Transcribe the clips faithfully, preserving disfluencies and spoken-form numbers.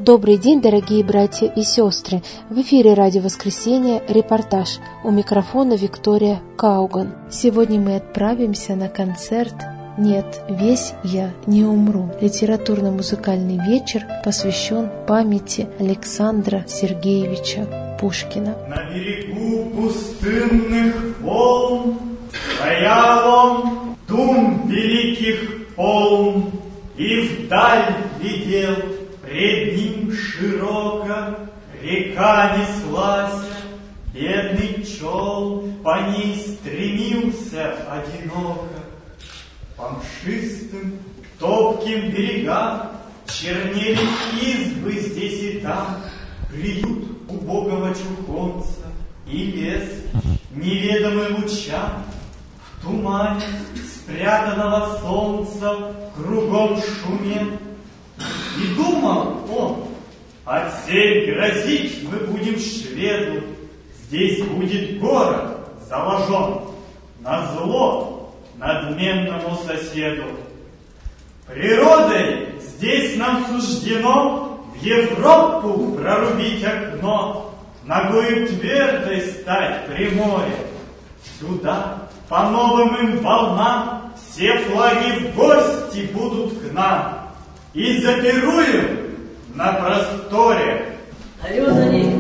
Добрый день, дорогие братья и сестры! В эфире «Радио Воскресенье», репортаж. У микрофона Виктория Кауган. Сегодня мы отправимся на концерт «Нет, весь я не умру». Литературно-музыкальный вечер посвящен памяти Александра Сергеевича Пушкина. На берегу пустынных волн стоял он, дум великих полн, и вдаль глядел. Пред ним широко река неслась, бедный чол по ней стремился одиноко. По мшистым, топким берегам чернели избы здесь и там, приют убогого чухонца и лес, неведомый лучам. В тумане спрятанного солнца кругом шумел. И думал он, отсель грозить мы будем шведу, здесь будет город заложен, назло надменному соседу. Природой здесь нам суждено в Европу прорубить окно, ногою твердой стать при море. Сюда по новым им волнам все флаги в гости будут к нам. И запируем на просторе. Алло, за ней.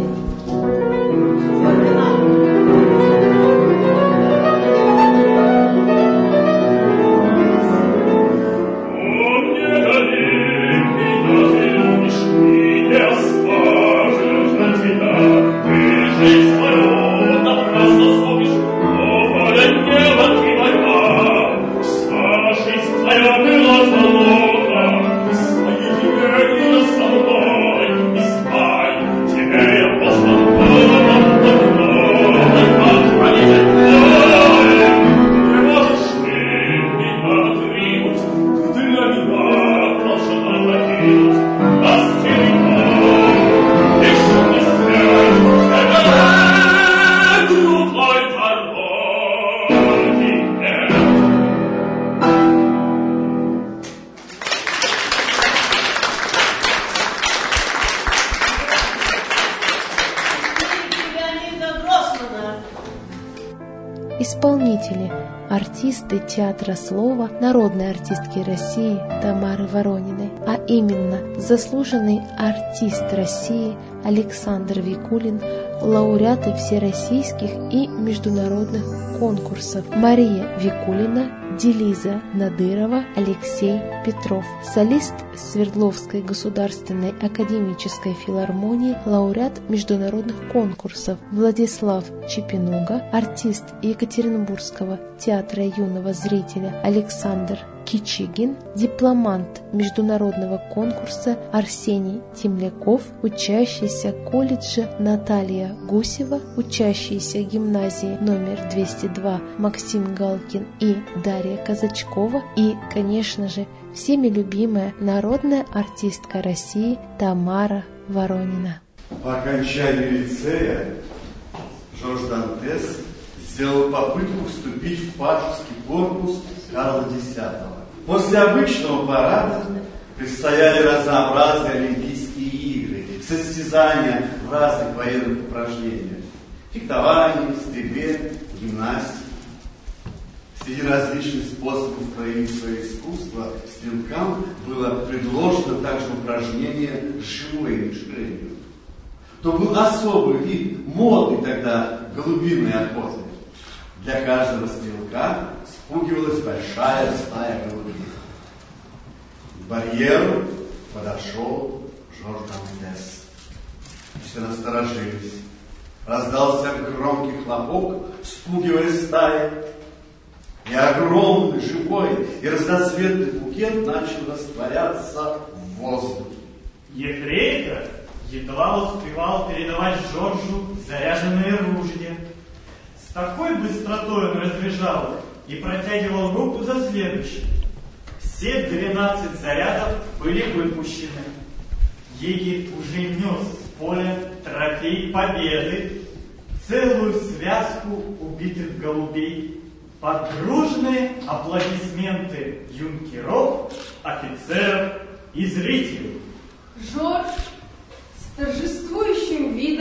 Исполнители, артисты театра слова, народной артистки России Тамары Ворониной, а именно заслуженный артист России Александр Викулин, лауреаты всероссийских и международных конкурсов Мария Викулина, Делиза Надырова, Алексей Петров, солист Свердловской государственной академической филармонии, лауреат международных конкурсов Владислав Чепинуга, артист Екатеринбургского театра юного зрителя Александр Кичигин, дипломант международного конкурса Арсений Темляков, учащийся колледжа Наталья Гусева, учащиеся гимназии номер двести два Максим Галкин и Дарья Казачкова и, конечно же, всеми любимая народная артистка России Тамара Воронина. По окончании лицея Жорж Дантес сделал попытку вступить в пажеский корпус Карла Десятого. После обычного парада предстояли разнообразные Олимпийские игры, состязания в разных военных упражнениях, фехтовании, стрельбе, гимнастике. Среди различных способов проявить свое искусство стрелкам было предложено также упражнение с живой мишенью. То был особый вид модный тогда голубиной охоты. Для каждого стрелка спугивалась большая стая голубей. К барьеру подошел Жорж Дантес. Все насторожились. Раздался громкий хлопок, спугивая стаи. И огромный, живой и разноцветный букет начал растворяться в воздухе. Ефрейтор едва успевал передавать Жоржу заряженные ружья. С такой быстротой он разряжал их и протягивал руку за следующим. Все двенадцать зарядов были выпущены. Егерь уже нес с поля трофей победы, целую связку убитых голубей, под дружные аплодисменты юнкеров, офицеров и зрителей. Жорж,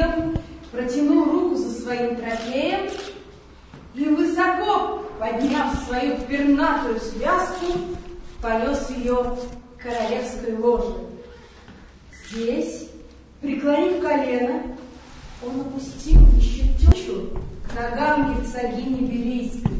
шлем, протянул руку за своим трофеем и, высоко подняв свою пернатую связку, понес ее к королевской ложе. Здесь, преклонив колено, он опустил еще течу к ногам герцогини Берийской.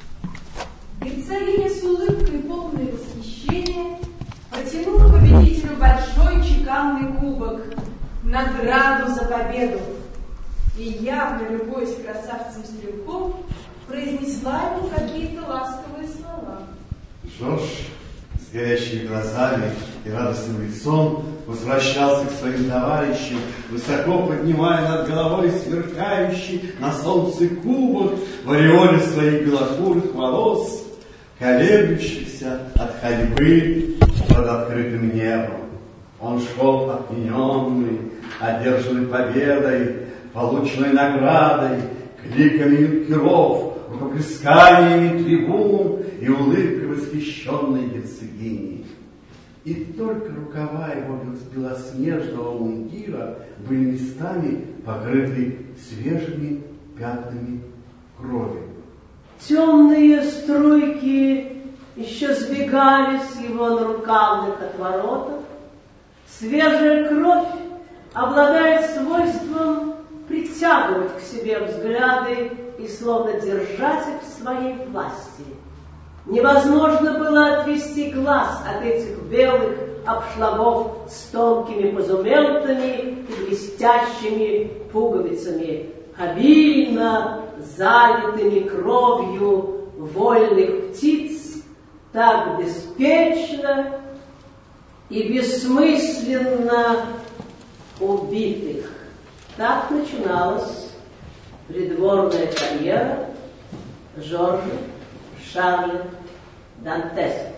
Герцогиня с улыбкой, полной восхищения, протянула победителю большой чеканный кубок, награду за победу, и, явно любуясь красавцем-стрелком, произнесла ему какие-то ласковые слова. Жорж с горящими глазами и радостным лицом возвращался к своим товарищам, высоко поднимая над головой сверкающий на солнце кубок в ореоле своих белокурых волос, колеблющихся от ходьбы под открытым небом. Он шел опьяненный, одержанный победой, полученной наградой, кликами юнкеров, рукоплесканиями трибун и улыбкой восхищенной герцогини. И только рукава его белоснежного мундира были местами покрыты свежими пятнами крови. Темные струйки еще сбегали с его нарукавных отворотов. Свежая кровь обладает свойством притягивать к себе взгляды и словно держать их в своей власти. Невозможно было отвести глаз от этих белых обшлагов с тонкими позументами и блестящими пуговицами, обильно залитыми кровью вольных птиц, так беспечно и бессмысленно убитых. Так начиналась придворная карьера Жоржа Шарля Дантеса.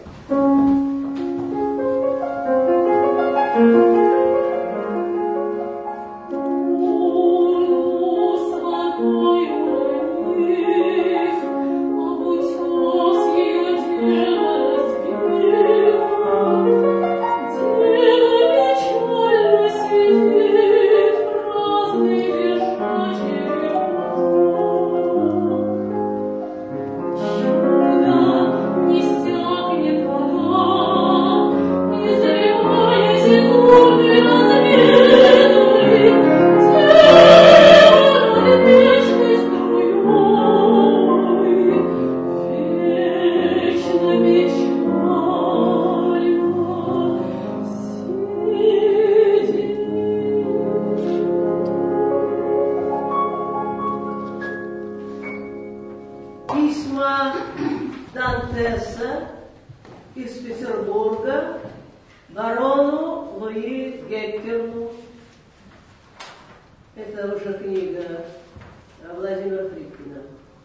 Письма Дантеса из Петербурга барону Луи Геккерну. Это уже книга Владимира Фридкина.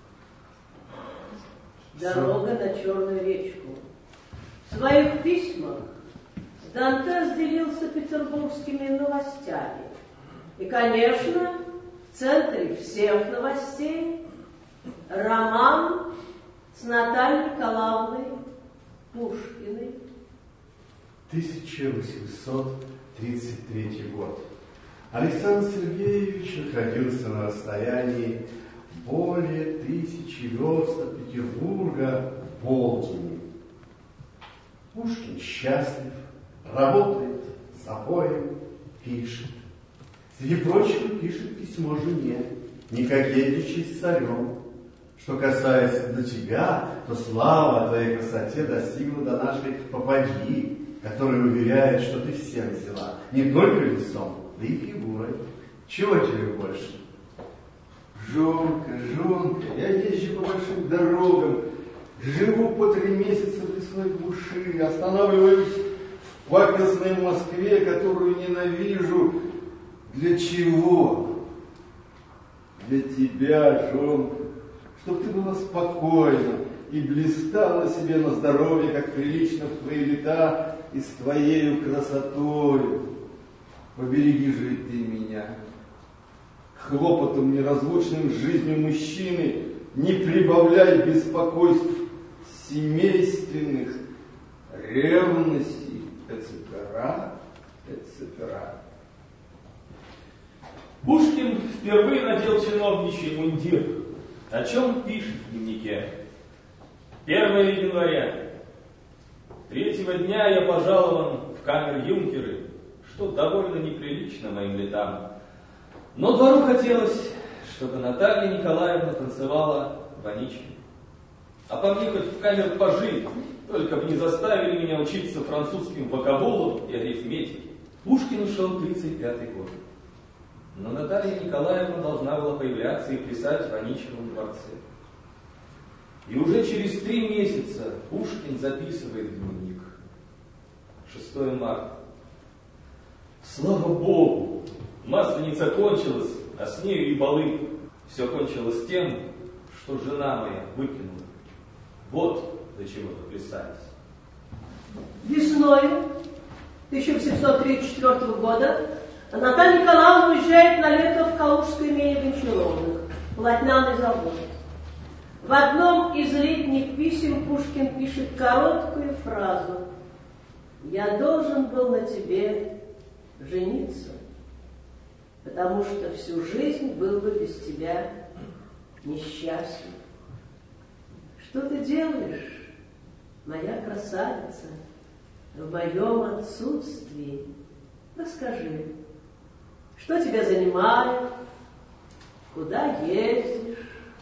«Дорога на Черную речку». В своих письмах Дантес делился петербургскими новостями. И, конечно, в центре всех новостей роман с Натальей Николаевной Пушкиной. тысяча восемьсот тридцать третий год. Александр Сергеевич находился на расстоянии более тысячи верст от Петербурга в полдень. Пушкин счастлив, работает с обоим, пишет. Среди прочего пишет письмо жене: «Не кокетничай с царем. Что касается до тебя, то слава о твоей красоте достигла до нашей попадьи, которая уверяет, что ты всем взяла, не только лицом, да и фигурой. Чего тебе больше?» Жонка, Жонка, я езжу по большим дорогам, живу по три месяца в лесной глуши, останавливаюсь в пакостной Москве, которую ненавижу. Для чего? Для тебя, Жонка, чтоб ты была спокойна и блистала себе на здоровье, как прилично в твои лета, и с твоею красотою. Побереги же и ты меня. Хлопотом неразлучным с жизнью мужчины не прибавляй беспокойств семейственных, ревностей, et cetera, et cetera. Пушкин впервые надел чиновничий мундир. О чем пишет в дневнике? первое января. Третьего дня я пожалован в камер-юнкеры, что довольно неприлично моим летам. Но двору хотелось, чтобы Наталья Николаевна танцевала Ваничку. А по мне хоть в камер пожили, только бы не заставили меня учиться французским вокабулам и арифметике. Пушкин ушел тридцать пятый год. Но Наталья Николаевна должна была появляться и плясать в Ваничковом дворце. И уже через три месяца Пушкин записывает в дневник. шестое марта. Слава Богу, масленица кончилась, а с нею и балы. Все кончилось тем, что жена моя выкинула. Вот до чего доплясались. Весной тысяча восемьсот тридцать четвёртого года Наталья Николаевна уезжает на лето в Калужское имение Гончаровых, полотняный завод. В одном из летних писем Пушкин пишет короткую фразу: «Я должен был на тебе жениться, потому что всю жизнь был бы без тебя несчастлив». Что ты делаешь, моя красавица, в моем отсутствии? Расскажи, что тебя занимает, куда ездишь?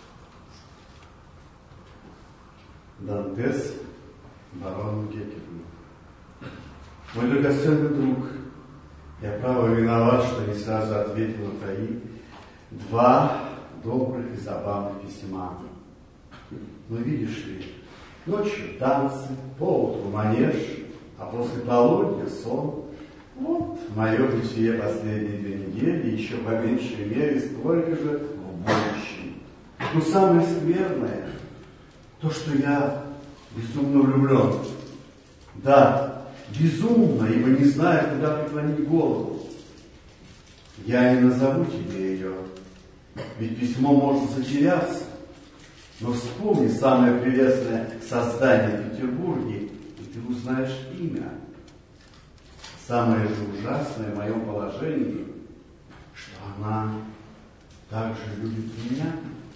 Дантес, барон Геккельман. Мой драгоценный друг, я право виноват, что не сразу ответил на твои два добрых и забавных письма. Но видишь ли, ночью танцы, поутру манеж, а после полудня сон. Вот мое бытие последние две недели, еще по меньшей мере столько же в будущем. Но самое скверное, то, что я безумно влюблен. Да, безумно, ибо не знаю, куда преклонить голову. Я не назову тебе ее, ведь письмо может затеряться. Но вспомни самое прелестное создание в Петербурге, и ты узнаешь имя. Самое же ужасное в моем положении, что она также любит меня.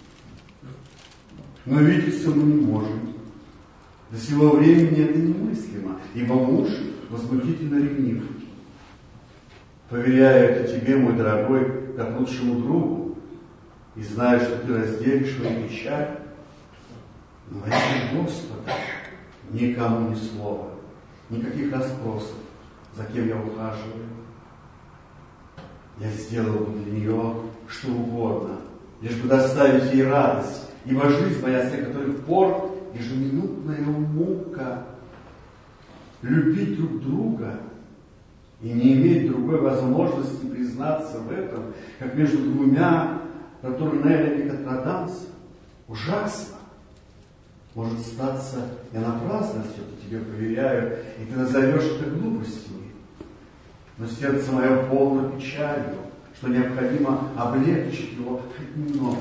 Но видеться мы не можем. До сего времени это немыслимо, ибо муж возмутительно ревнив. Поверяю это тебе, мой дорогой, как лучшему другу, и знаю, что ты разделишь мою печаль, но во имя Господа никому ни слова, никаких расспросов, за кем я ухаживаю. Я сделал бы для нее что угодно, лишь бы доставить ей радость, ибо жизнь моя с некоторых пор ежеминутная мука. Любить друг друга и не иметь другой возможности признаться в этом, как между двумя Ратурнелями Катраданса, ужасно. Может статься, я напрасно все-таки тебе поверяю, и ты назовешь это глупостями. Но сердце мое полно печалью, что необходимо облегчить его хоть немного.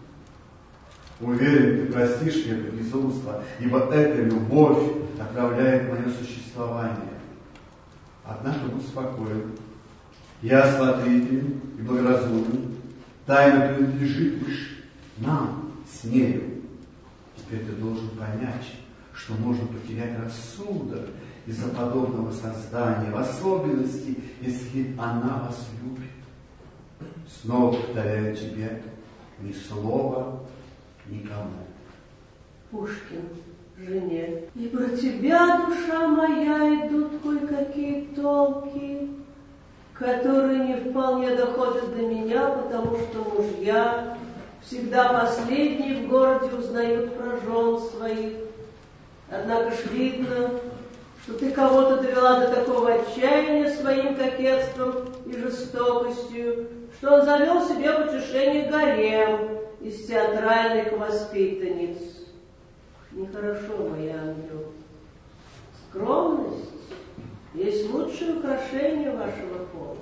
Уверен, ты простишь мне это безумство, ибо эта любовь отравляет мое существование. Однако будь спокоен. Я смотрителен и благоразумен. Тайна принадлежит лишь нам с нею. Теперь ты должен понять, что можно потерять рассудок из-за подобного создания, в особенности, если она вас любит. Снова повторяю тебе, ни слова никому. Пушкин жене. И про тебя, душа моя, идут кое-какие толки, которые не вполне доходят до меня, потому что мужья всегда последние в городе узнают про жен своих. Однако ж видно, что ты кого-то довела до такого отчаяния своим кокетством и жестокостью, что он завел себе в утешение гарем из театральных воспитанниц. Нехорошо, мой ангел. Скромность есть лучшее украшение вашего пола.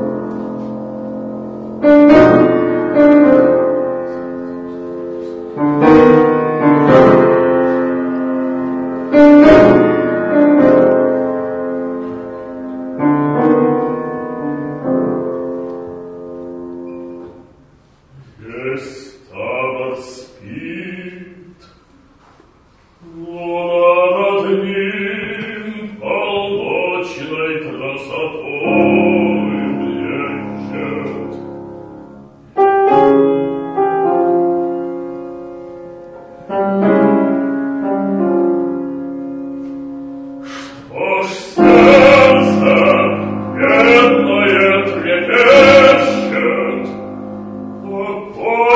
Thank you.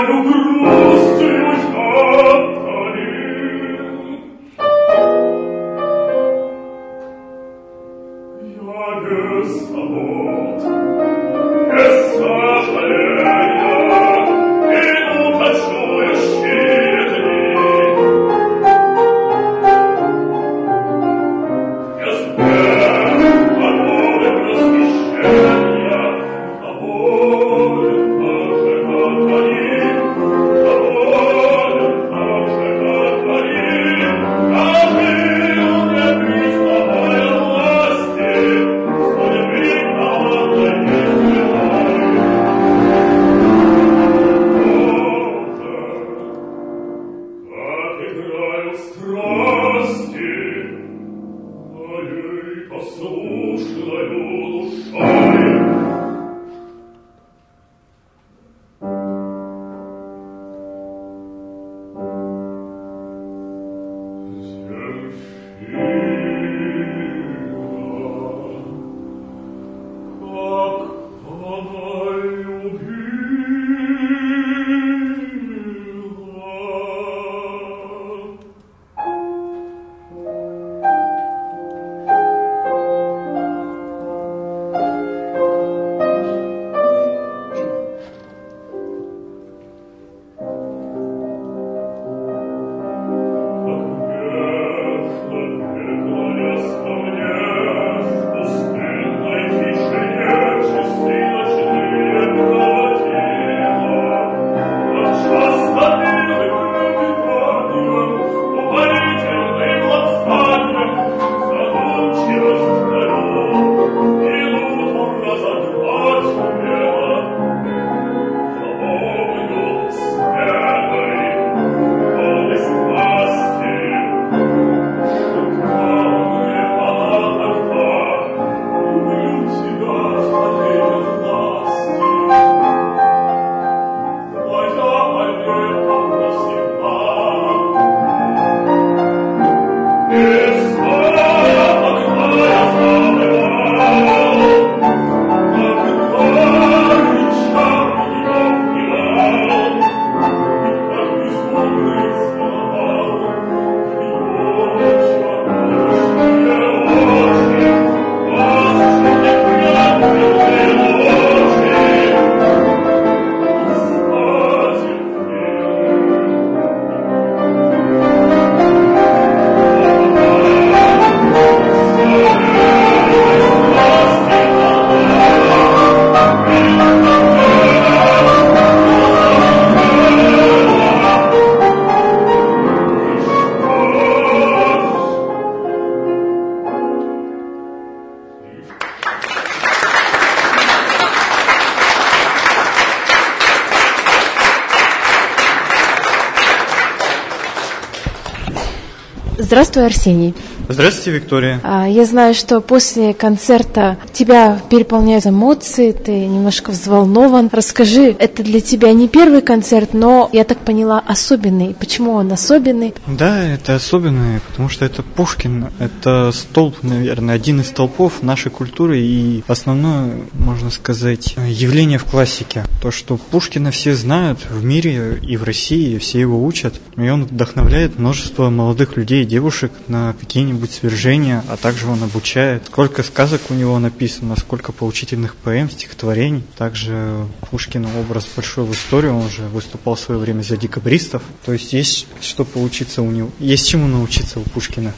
Здравствуй, Арсений. Здравствуйте, Виктория. Я знаю, что после концерта тебя переполняют эмоции, ты немножко взволнован. Расскажи, это для тебя не первый концерт, но, я так поняла, особенный. Почему он особенный? Да, это особенный, потому что это Пушкин. Это столб, наверное, один из столпов нашей культуры и основное, можно сказать, явление в классике. То, что Пушкина все знают в мире и в России, все его учат, и он вдохновляет множество молодых людей и девушек на какие-нибудь свержения, а также он обучает. Сколько сказок у него написано, сколько поучительных поэм, стихотворений. Также Пушкин образ большой в историю, он же выступал в свое время за декабристов. То есть есть что поучиться у него, есть чему научиться у Пушкина.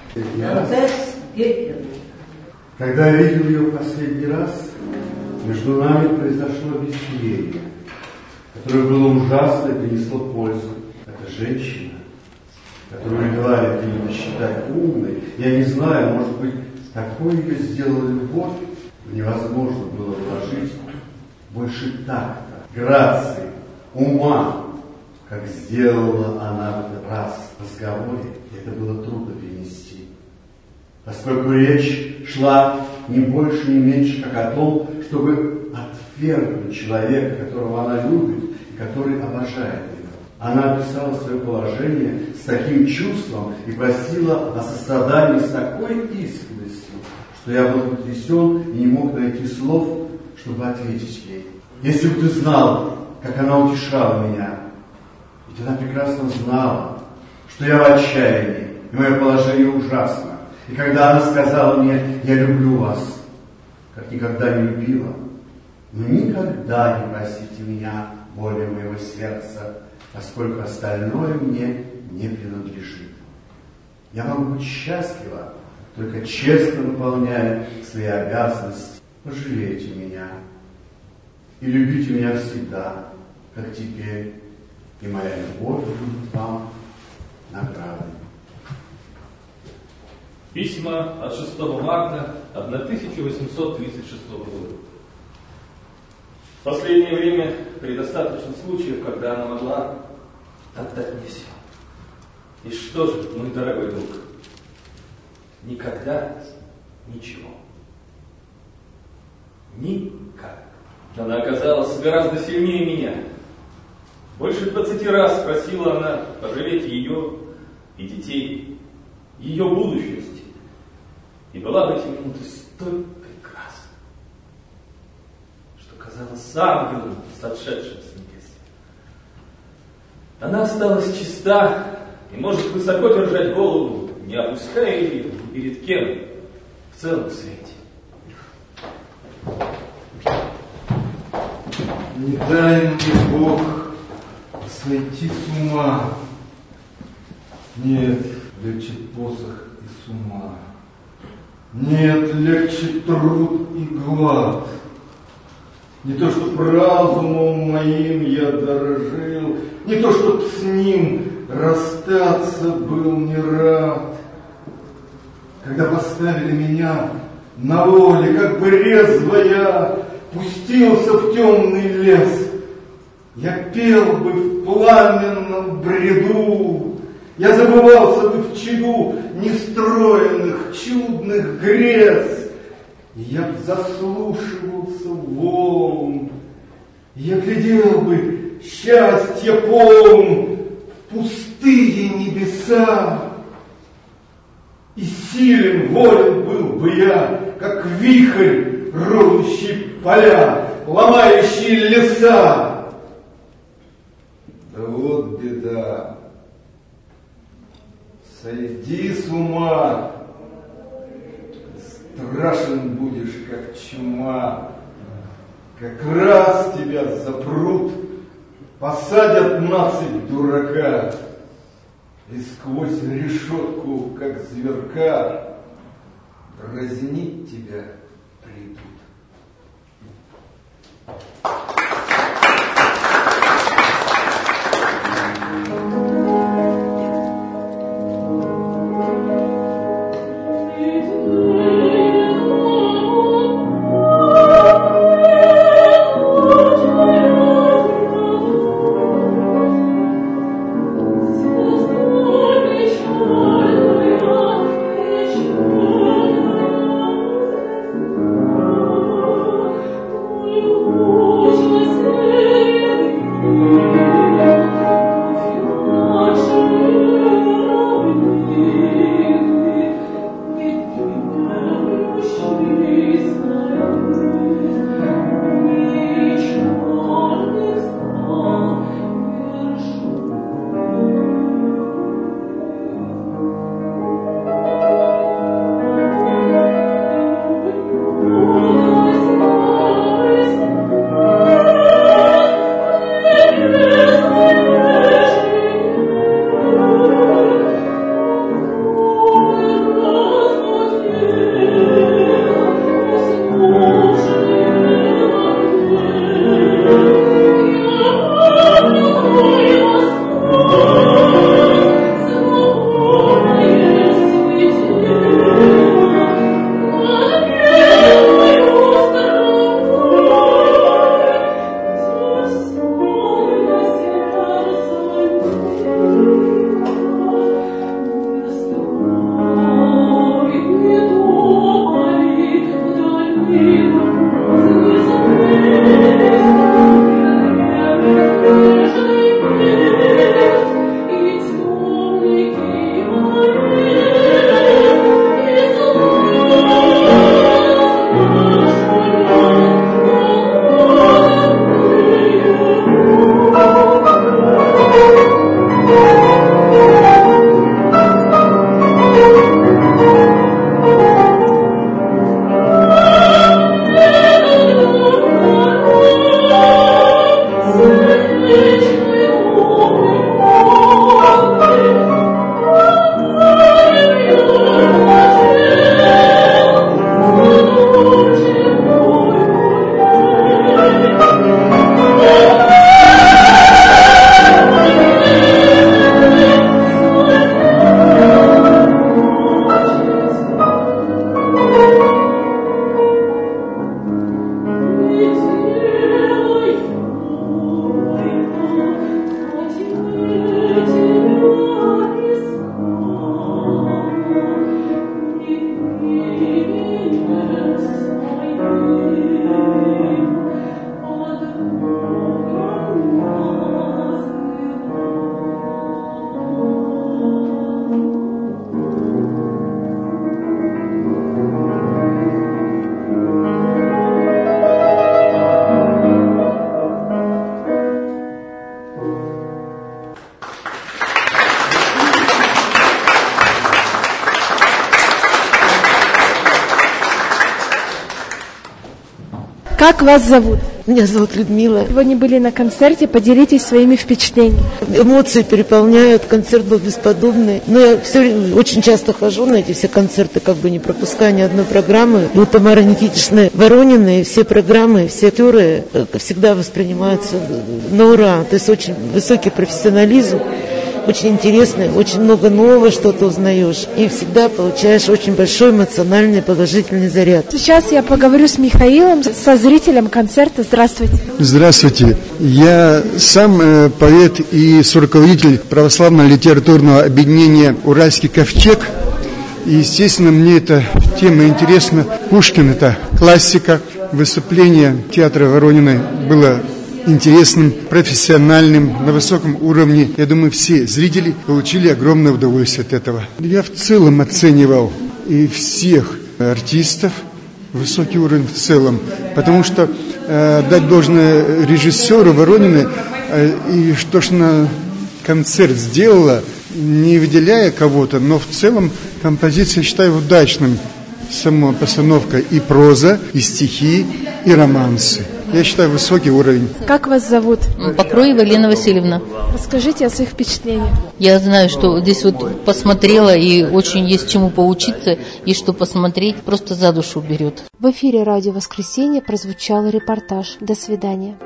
Когда я видел ее последний раз, между нами произошло бесчелие, которое было ужасно и принесло пользу. Это женщина, которую говорят принято считать умной. Я не знаю, может быть, такой ее сделала любовь, невозможно было вложить больше такта, грации, ума, как сделала она в этот раз в разговоре. Это было трудно перенести, поскольку речь шла не больше, не меньше, как о том, чтобы отвергнуть человека, которого она любит и который обожает ее. Она описала свое положение с таким чувством и просила о сострадании с такой искренностью, что я был потрясен и не мог найти слов, чтобы ответить ей. Если бы ты знал, как она утешала меня. Ведь она прекрасно знала, что я в отчаянии, и мое положение ужасно. И когда она сказала мне: «Я люблю вас», как никогда не любила, но никогда не просите меня более моего сердца, поскольку остальное мне не принадлежит. Я могу быть счастлива, только честно выполняя свои обязанности. Пожалейте меня и любите меня всегда, как теперь, и моя любовь будет вам наградой. Письма от шестого марта тысяча восемьсот тридцать шестого года. В последнее время предостаточно случаев, когда она могла отдать мне все. И что же, мой дорогой друг, никогда ничего. Никак. Она оказалась гораздо сильнее меня. Больше двадцати раз просила она пожалеть ее и детей, ее будущности. И была в эти минуты столь прекрасна, что казалась ангелом, сошедшим с небес. Она осталась чиста и может высоко держать голову, не опуская ее ни перед кем в целом свете. Не дай мне, Бог, сойти с ума. Нет, легче посох и с ума. Нет, легче труд и глад. Не то, чтоб разумом моим я дорожил, не то, чтоб с ним расстаться был не рад. Когда поставили меня на воле, как бы резво я пустился в темный лес, я пел бы в пламенном бреду, я забывался бы в чаду нестроенных, чудных грез, и я б заслушивался волн, я глядел бы счастье полн в пустые небеса, и силен, волен был бы я, как вихрь, рвущий поля, ломающий леса. Да вот беда. Сойди с ума, страшен будешь, как чума. Как раз тебя запрут, посадят нацать дурака, и сквозь решетку, как зверка, дразнить тебя придут. Oh Как вас зовут? Меня зовут Людмила. Сегодня были на концерте, поделитесь своими впечатлениями. Эмоции переполняют, концерт был бесподобный. Но я все время, очень часто хожу на эти все концерты, как бы не пропуская ни одной программы. И у Тамары Никитичны Ворониной все программы, все актеры всегда воспринимаются на ура. То есть очень высокий профессионализм. Очень интересно, очень много нового что-то узнаешь. И всегда получаешь очень большой эмоциональный положительный заряд. Сейчас я поговорю с Михаилом, со зрителем концерта. Здравствуйте. Здравствуйте. Я сам э, поэт и руководитель православного литературного объединения «Уральский ковчег». И, естественно, мне эта тема интересна. Пушкин – это классика. Выступление театра Ворониной было интересным, профессиональным, на высоком уровне. Я думаю, все зрители получили огромное удовольствие от этого. Я в целом оценивал и всех артистов, высокий уровень в целом, потому что э, дать должное режиссеру Ворониной, э, и что ж она концерт сделала, не выделяя кого-то, но в целом композиция, считаю, удачным. Сама постановка и проза, и стихи, и романсы. Я считаю, высокий уровень. Как вас зовут? Покроева Елена Васильевна. Расскажите о своих впечатлениях. Я знаю, что здесь вот посмотрела, и очень есть чему поучиться, и что посмотреть, просто за душу берет. В эфире «Радио Воскресенье» прозвучал репортаж. До свидания.